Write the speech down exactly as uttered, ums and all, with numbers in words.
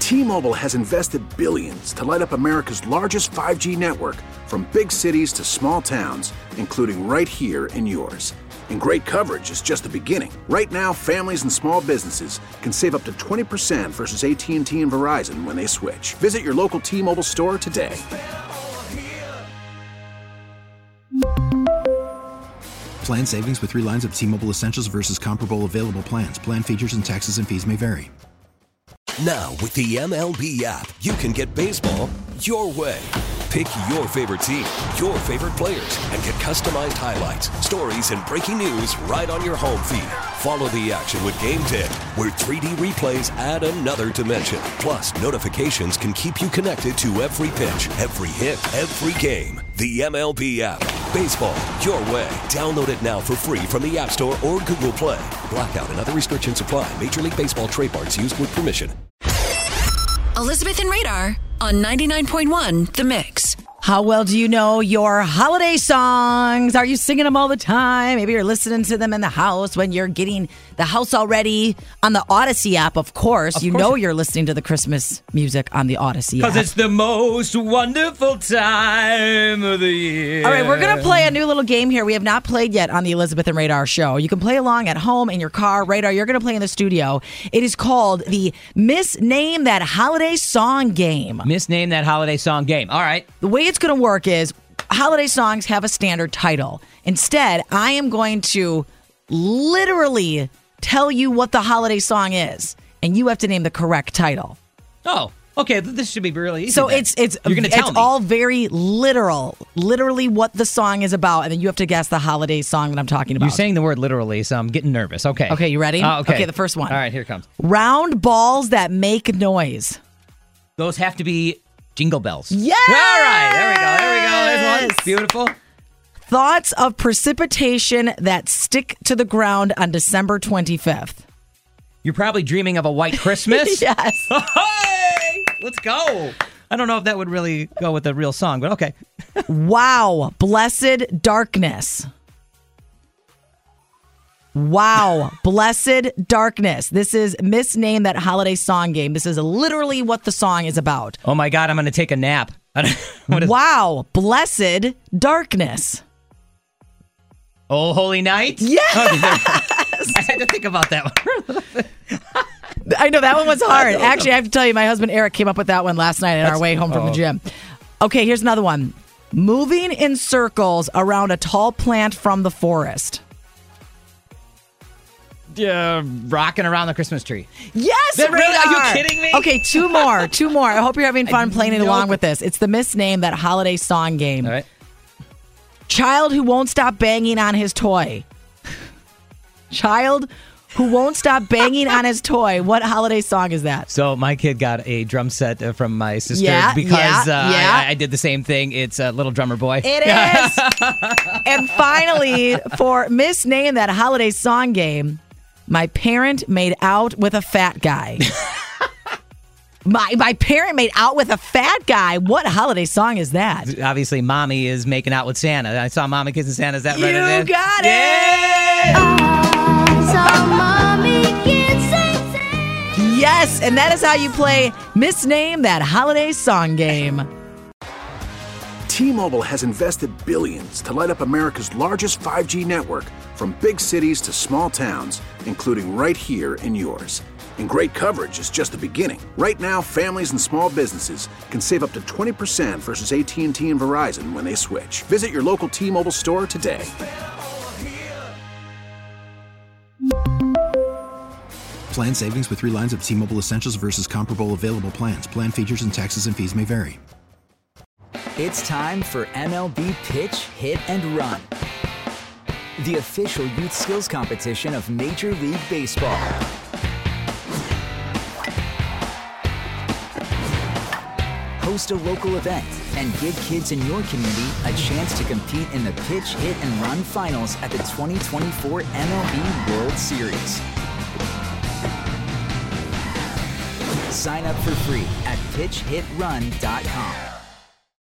T-Mobile has invested billions to light up America's largest five G network, from big cities to small towns, including right here in yours. And great coverage is just the beginning. Right now, families and small businesses can save up to twenty percent versus A T and T and Verizon when they switch. Visit your local T-Mobile store today. Plan savings with three lines of T-Mobile Essentials versus comparable available plans. Plan features and taxes and fees may vary. Now, with the M L B app, you can get baseball your way. Pick your favorite team, your favorite players, and get customized highlights, stories, and breaking news right on your home feed. Follow the action with Game Day, where three D replays add another dimension. Plus, notifications can keep you connected to every pitch, every hit, every game. The M L B app. Baseball your way. Download it now for free from the App Store or Google Play. Blackout and other restrictions apply. Major League Baseball trademarks used with permission. Elizabeth and Radar on ninety-nine point one The Mix. How well do you know your holiday songs? Are you singing them all the time? Maybe you're listening to them in the house when you're getting the house all ready on the Odyssey app, of course. Of you course. know you're listening to the Christmas music on the Odyssey app. Because it's the most wonderful time of the year. All right, we're going to play a new little game here we have not played yet on the Elizabeth and Radar show. You can play along at home, in your car. Radar, you're going to play in the studio. It is called the Misname That Holiday Song Game. Misname That Holiday Song Game. All right. The way it's going to work is holiday songs have a standard title. Instead, I am going to literally tell you what the holiday song is, and you have to name the correct title. Oh, okay. This should be really easy. So then. it's it's You're gonna tell it's me. all very literal, literally what the song is about, and then you have to guess the holiday song that I'm talking about. You're saying the word literally, so I'm getting nervous. Okay. Okay, you ready? Uh, okay. Okay, the first one. All right, here it comes. Round balls that make noise. Those have to be Jingle Bells. Yes! All right, there we go. There we go. There's one. Beautiful. Thoughts of precipitation that stick to the ground on December twenty-fifth. You're probably dreaming of a white Christmas. Yes. Hey, let's go. I don't know if that would really go with the real song, but okay. Wow. Blessed darkness. Wow. Blessed darkness. This is Misname That Holiday Song Game. This is literally what the song is about. Oh my God, I'm going to take a nap. What is wow. Blessed darkness. Oh, Holy Night? Yes! I had to think about that one. I know, that one was hard. Actually, I have to tell you, my husband Eric came up with that one last night on That's, our way home from oh. the gym. Okay, here's another one. Moving in circles around a tall plant from the forest. Uh, rocking around the Christmas tree. Yes, That really, Radar. are you kidding me? Okay, two more, two more. I hope you're having fun playing it know. along with this. It's the Misname That Holiday Song Game. All right. Child who won't stop banging on his toy. Child who won't stop banging on his toy. What holiday song is that? So my kid got a drum set uh, from my sister Yeah, because yeah, uh, yeah. I, I did the same thing. It's a uh, Little Drummer Boy. It is. And finally, for Misname That Holiday Song Game, my parent made out with a fat guy. My my parent made out with a fat guy. What holiday song is that? Obviously, Mommy is making out with Santa. I saw Mommy kissing Santa. Is that You right? got it. Yes, and that is how you play Misname That Holiday Song Game. T-Mobile has invested billions to light up America's largest five G network, from big cities to small towns, including right here in yours. And great coverage is just the beginning. Right now, families and small businesses can save up to twenty percent versus A T and T and Verizon when they switch. Visit your local T-Mobile store today. Plan savings with three lines of T-Mobile Essentials versus comparable available plans. Plan features and taxes and fees may vary. It's time for M L B Pitch, Hit, and Run, the official youth skills competition of Major League Baseball. Host a local event and give kids in your community a chance to compete in the Pitch, Hit, and Run finals at the twenty twenty-four M L B World Series. Sign up for free at pitch hit run dot com.